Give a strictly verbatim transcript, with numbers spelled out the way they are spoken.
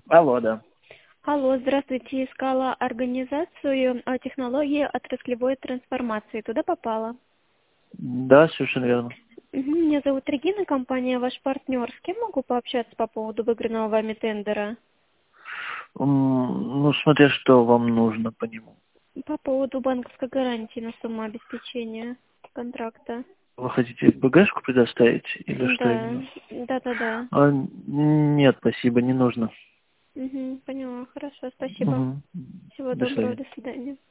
Алло, да. Алло, здравствуйте. Искала организацию а, технологии отраслевой трансформации. Туда попала. Да, совершенно верно. Мгм. Меня зовут Регина, компания «Ваш партнер». С кем могу пообщаться по поводу выигранного вами тендера? М, Ну, смотря что вам нужно по нему. По поводу банковской гарантии на сумму обеспечения контракта. Вы хотите БГшку предоставить или что Да, именно? да-да-да. А, нет, спасибо, не нужно. Мгм, поняла. Хорошо, спасибо. Мгм. Всего До доброго, свидания. до свидания.